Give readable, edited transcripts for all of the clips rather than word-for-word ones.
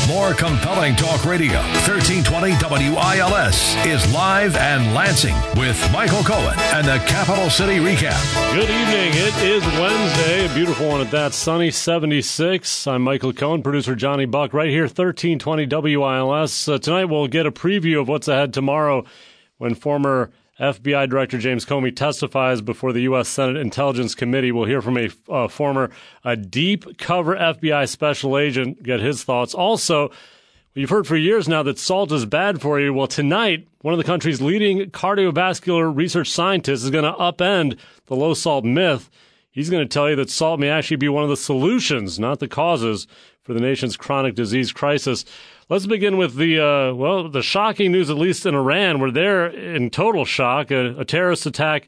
More compelling talk radio. 1320 WILS is live and Lansing with Michael Cohen and the Capital City Recap. Good evening. It is Wednesday, a beautiful one at that, sunny 76. I'm Michael Cohen, producer Johnny Buck, right here, 1320 WILS. Tonight we'll get a preview of what's ahead tomorrow when former FBI Director James Comey testifies before the U.S. Senate Intelligence Committee. We'll hear from a former deep cover FBI special agent, get his thoughts. Also, you've heard for years now that salt is bad for you. Well, tonight, one of the country's leading cardiovascular research scientists is going to upend the low salt myth. He's going to tell you that salt may actually be one of the solutions, not the causes, for the nation's chronic disease crisis. Let's begin with the shocking news, at least in Iran, where they're in total shock. A terrorist attack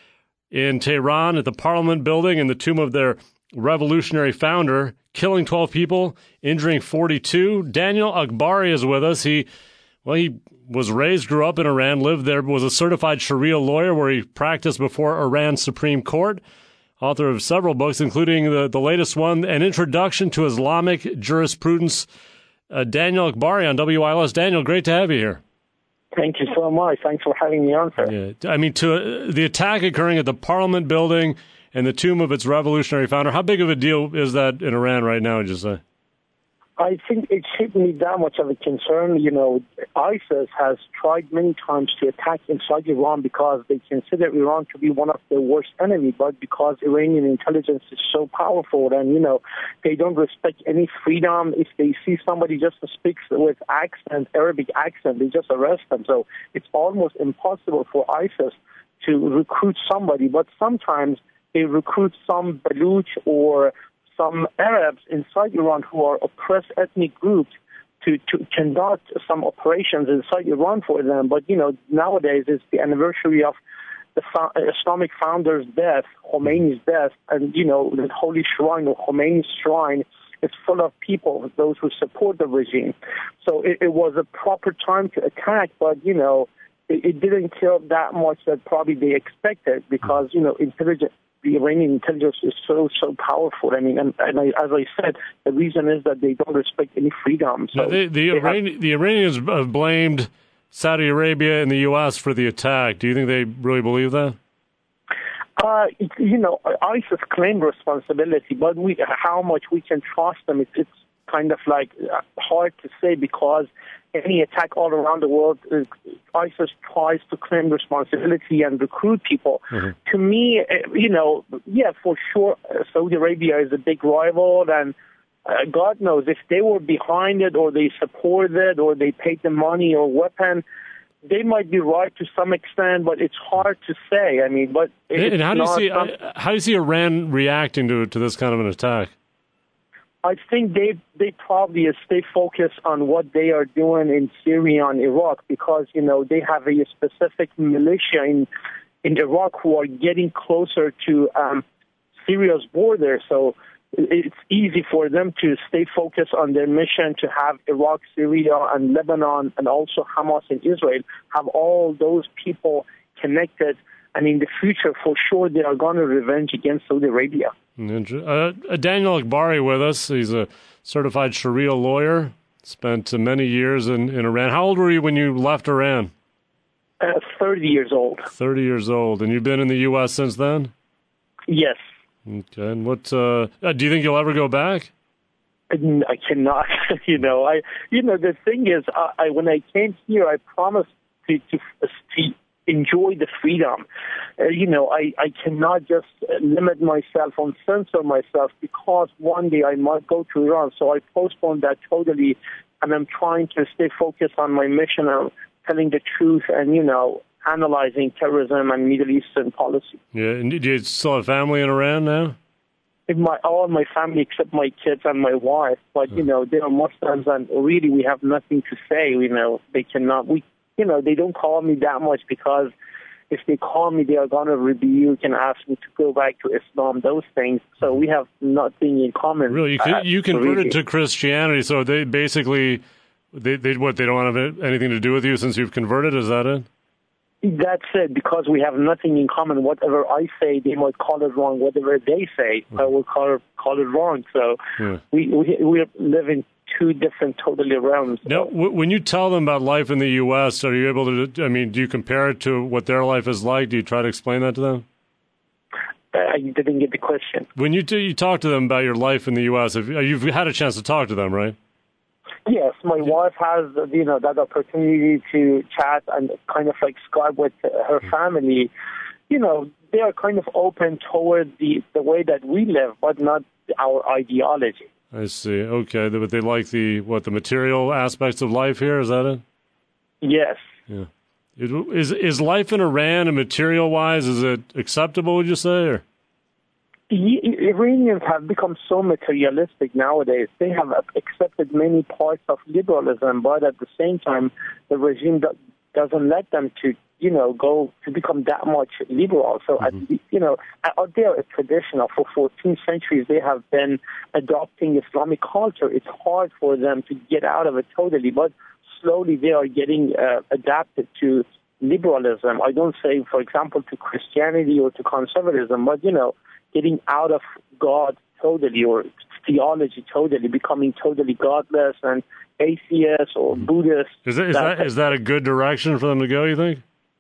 in Tehran at the Parliament building and the tomb of their revolutionary founder, killing 12 people, injuring 42. Daniel Akbari is with us. He was raised, grew up in Iran, lived there, was a certified Sharia lawyer where he practiced before Iran's Supreme Court. Author of several books, including the latest one, An Introduction to Islamic Jurisprudence. Daniel Akbari on WILS. Daniel, great to have you here. Thank you so much. Thanks for having me on, sir. Yeah. I mean, to the attack occurring at the Parliament building and the tomb of its revolutionary founder, how big of a deal is that in Iran right now, would you say? I think it shouldn't be that much of a concern. You know, ISIS has tried many times to attack inside Iran because they consider Iran to be one of their worst enemies, but because Iranian intelligence is so powerful and, you know, they don't respect any freedom. If they see somebody just speaks with accent, Arabic accent, they just arrest them. So it's almost impossible for ISIS to recruit somebody, but sometimes they recruit some Baluch or some Arabs inside Iran who are oppressed ethnic groups to conduct some operations inside Iran for them. But, you know, nowadays it's the anniversary of the Islamic founder's death, Khomeini's death, and, you know, the holy shrine or Khomeini's shrine is full of people, those who support the regime. So it was a proper time to attack, but, you know, it didn't kill that much that probably they expected because, you know, the Iranian intelligence is so powerful. I mean, and as I said, the reason is that they don't respect any freedom. So the Iranians have blamed Saudi Arabia and the U.S. for the attack. Do you think they really believe that? You know, ISIS claimed responsibility, but how much we can trust them, it's kind of like hard to say because any attack all around the world, ISIS tries to claim responsibility and recruit people. Mm-hmm. To me, you know, yeah, for sure, Saudi Arabia is a big rival, and God knows if they were behind it or they supported it or they paid the money or weapon, they might be right to some extent, but it's hard to say. I mean, but and how do you see Iran reacting to this kind of an attack? I think they probably stay focused on what they are doing in Syria and Iraq because, you know, they have a specific militia in Iraq who are getting closer to Syria's border. So it's easy for them to stay focused on their mission to have Iraq, Syria, and Lebanon, and also Hamas and Israel, have all those people connected. And in the future, for sure, they are going to revenge against Saudi Arabia. Daniel Akbari with us. He's a certified Sharia lawyer, spent many years in Iran. How old were you when you left Iran? 30 years old. 30 years old. And you've been in the U.S. since then? Yes. Okay. And what do you think you'll ever go back? I cannot. The thing is, when I came here, I promised to enjoy the freedom. I cannot just limit myself and censor myself because one day I might go to Iran. So I postponed that totally, and I'm trying to stay focused on my mission of telling the truth and, analyzing terrorism and Middle Eastern policy. Yeah, and do you still have family in Iran now? All my family except my kids and my wife, but, they are Muslims and really we have nothing to say, they cannot, they don't call me that much because if they call me, they are going to rebuke and ask me to go back to Islam, those things. So we have nothing in common. Really? You converted to Christianity, so they basically, they don't want to have anything to do with you since you've converted? Is that it? That's it, because we have nothing in common. Whatever I say, they might call it wrong. Whatever they say, I will call it wrong. So we live in two different totally realms. Now, when you tell them about life in the U.S., are you able to, I mean, do you compare it to what their life is like? Do you try to explain that to them? I didn't get the question. When you talk to them about your life in the U.S., you've had a chance to talk to them, right? Yes, my wife has, that opportunity to chat and kind of like Skype with her family. They are kind of open toward the way that we live, but not our ideology. I see. Okay, but they like the material aspects of life here. Is that it? Yes. Yeah. Is life in Iran, material-wise, is it acceptable, would you say? Or? Iranians have become so materialistic nowadays. They have accepted many parts of liberalism, but at the same time, the regime doesn't let them to, go to become that much liberal. So, they are a traditional. For 14 centuries, they have been adopting Islamic culture. It's hard for them to get out of it totally, but slowly they are getting adapted to liberalism. I don't say, for example, to Christianity or to conservatism, but, getting out of God totally or theology totally, becoming totally godless and atheist or Buddhist. Is that a good direction for them to go, you think?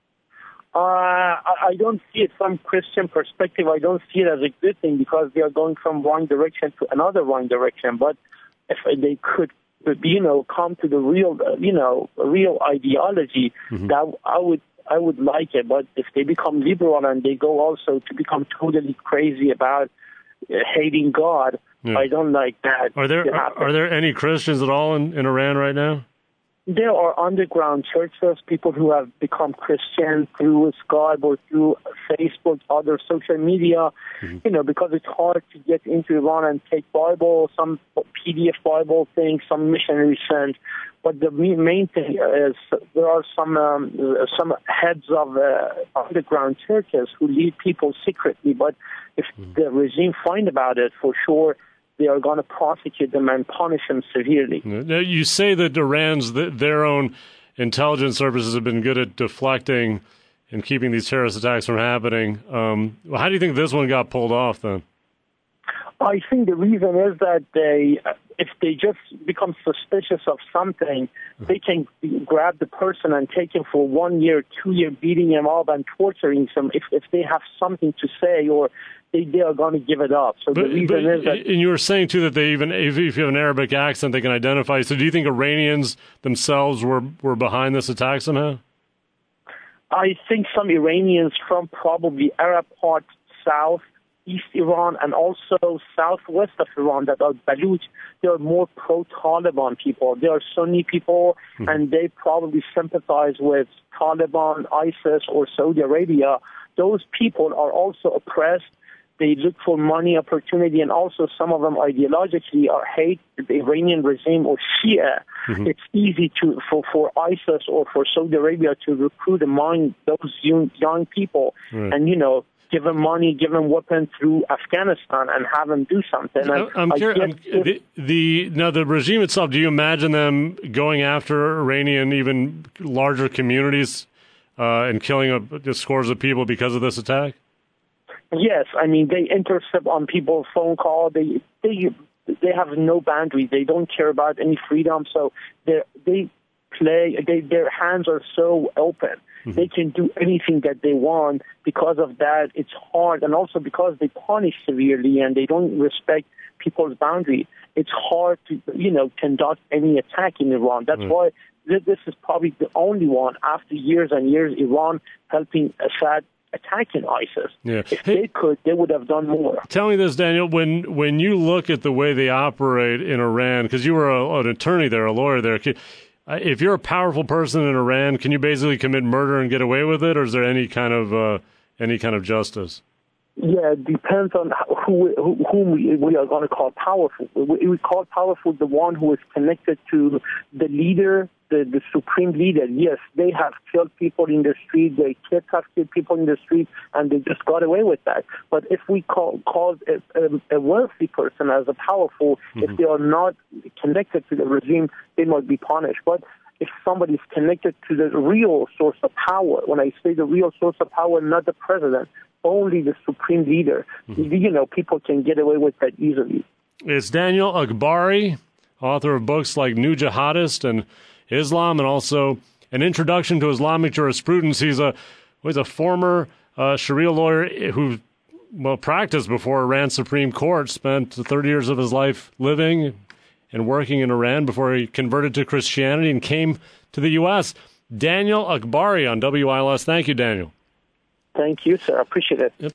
I don't see it from Christian perspective. I don't see it as a good thing because they are going from one direction to another wrong direction. But if they could, come to the real, real ideology, that I would like it. But if they become liberal and they go also to become totally crazy about hating God, I don't like that. Are there any Christians at all in Iran right now? There are underground churches, people who have become Christian through Skype or through Facebook, other social media, because it's hard to get into Iran and take Bible, some PDF Bible things, some missionaries send. But the main thing is there are some heads of underground churches who lead people secretly. But if the regime find about it, for sure, they are going to prosecute them and punish them severely. Now, you say that Iran's, their own intelligence services have been good at deflecting and keeping these terrorist attacks from happening. How do you think this one got pulled off then? I think the reason is that if they just become suspicious of something, they can grab the person and take him for 1 year, 2 year, beating him up and torturing him if they have something to say or they are going to give it up. So the reason is that... And you were saying, too, that they even, if you have an Arabic accent, they can identify. So do you think Iranians themselves were behind this attack somehow? I think some Iranians from probably Arab part, south, East Iran, and also southwest of Iran that are Baluch, they are more pro-Taliban people. They are Sunni people, and they probably sympathize with Taliban, ISIS, or Saudi Arabia. Those people are also oppressed. They look for money, opportunity, and also some of them ideologically hate the Iranian regime or Shia. It's easy for ISIS or for Saudi Arabia to recruit among those young people and, give them money, give them weapons through Afghanistan and have them do something. I'm curious, now the regime itself, do you imagine them going after Iranian, even larger communities and killing scores of people because of this attack? Yes, I mean, they intercept on people's phone call. They have no boundaries. They don't care about any freedom. So their hands are so open. They can do anything that they want. Because of that, it's hard. And also because they punish severely and they don't respect people's boundaries, it's hard to, conduct any attack in Iran. That's why this is probably the only one after years and years, Iran helping Assad attacking ISIS. Yeah. If they could, they would have done more. Tell me this, Daniel, when you look at the way they operate in Iran, because you were an attorney there, a lawyer there, if you're a powerful person in Iran, can you basically commit murder and get away with it, or is there any kind of justice? Yeah, it depends on whom we are going to call powerful. We call powerful the one who is connected to the leader, the supreme leader. Yes, they have killed people in the street, their kids have killed people in the street, and they just got away with that. But if we call a wealthy person as a powerful, if they are not connected to the regime, they might be punished. But if somebody is connected to the real source of power, when I say the real source of power, not the president, only the supreme leader, people can get away with that easily. It's Daniel Akbari, author of books like New Jihadist and Islam, and also an introduction to Islamic jurisprudence. He's a former Sharia lawyer who practiced before Iran's Supreme Court, spent 30 years of his life living and working in Iran before he converted to Christianity and came to the U.S. Daniel Akbari on WILS. Thank you, Daniel. Thank you, sir. I appreciate it.